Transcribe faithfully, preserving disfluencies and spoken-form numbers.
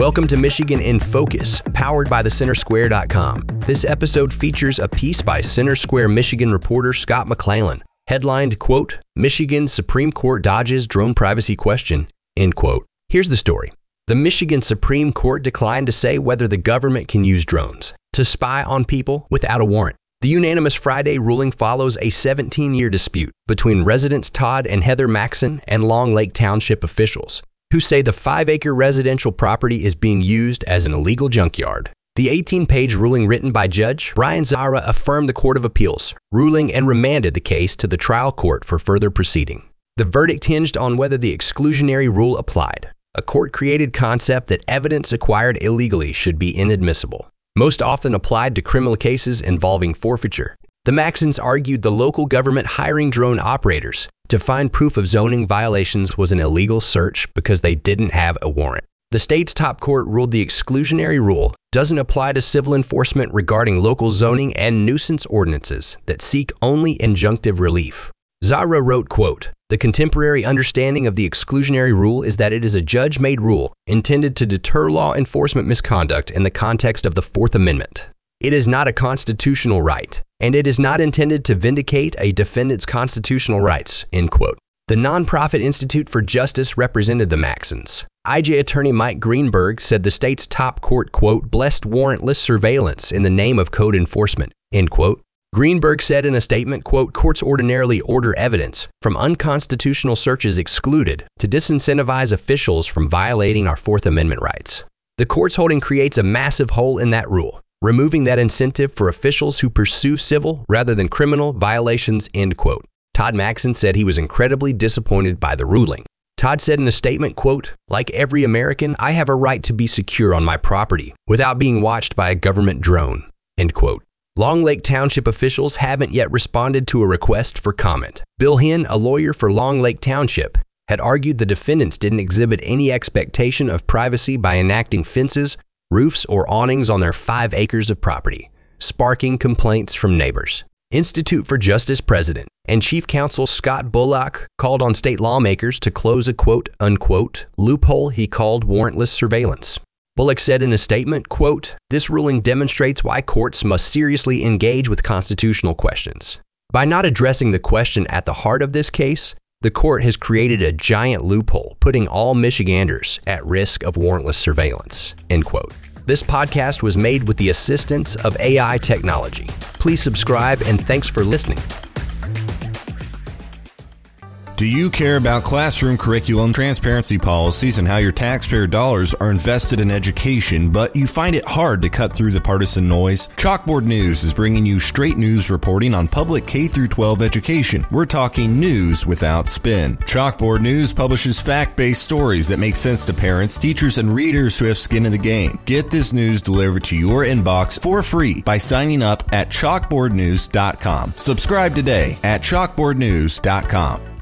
Welcome to Michigan in Focus, powered by the center square dot com. This episode features a piece by Center Square Michigan reporter Scott McClellan, headlined, quote, Michigan Supreme Court dodges drone privacy question, end quote. Here's the story. The Michigan Supreme Court declined to say whether the government can use drones to spy on people without a warrant. The unanimous Friday ruling follows a seventeen-year dispute between residents Todd and Heather Maxson and Long Lake Township officials, who say the five-acre residential property is being used as an illegal junkyard. The eighteen-page ruling written by Judge Brian Zara affirmed the Court of Appeals, ruling and remanded the case to the trial court for further proceeding. The verdict hinged on whether the exclusionary rule applied, a court-created concept that evidence acquired illegally should be inadmissible, most often applied to criminal cases involving forfeiture. The Maxsons argued the local government hiring drone operators to find proof of zoning violations was an illegal search because they didn't have a warrant. The state's top court ruled the exclusionary rule doesn't apply to civil enforcement regarding local zoning and nuisance ordinances that seek only injunctive relief. Zara wrote, quote, the contemporary understanding of the exclusionary rule is that it is a judge-made rule intended to deter law enforcement misconduct in the context of the Fourth Amendment. It is not a constitutional right, and it is not intended to vindicate a defendant's constitutional rights, end quote. The nonprofit Institute for Justice represented the Maxsons. I J attorney Mike Greenberg said the state's top court, quote, blessed warrantless surveillance in the name of code enforcement, end quote. Greenberg said in a statement, quote, courts ordinarily order evidence from unconstitutional searches excluded to disincentivize officials from violating our Fourth Amendment rights. The court's holding creates a massive hole in that rule, removing that incentive for officials who pursue civil rather than criminal violations, end quote. Todd Maxson said he was incredibly disappointed by the ruling. Todd said in a statement, quote, like every American, I have a right to be secure on my property without being watched by a government drone, end quote. Long Lake Township officials haven't yet responded to a request for comment. Bill Hinn, a lawyer for Long Lake Township, had argued the defendants didn't exhibit any expectation of privacy by enacting fences, roofs, or awnings on their five acres of property, sparking complaints from neighbors. Institute for Justice President and Chief Counsel Scott Bullock called on state lawmakers to close a quote-unquote loophole he called warrantless surveillance. Bullock said in a statement, quote, this ruling demonstrates why courts must seriously engage with constitutional questions. By not addressing the question at the heart of this case, the court has created a giant loophole, putting all Michiganders at risk of warrantless surveillance, end quote. This podcast was made with the assistance of A I technology. Please subscribe and thanks for listening. Do you care about classroom curriculum, transparency policies, and how your taxpayer dollars are invested in education, but you find it hard to cut through the partisan noise? Chalkboard News is bringing you straight news reporting on public K through twelve education. We're talking news without spin. Chalkboard News publishes fact-based stories that make sense to parents, teachers, and readers who have skin in the game. Get this news delivered to your inbox for free by signing up at chalkboard news dot com. Subscribe today at chalkboard news dot com.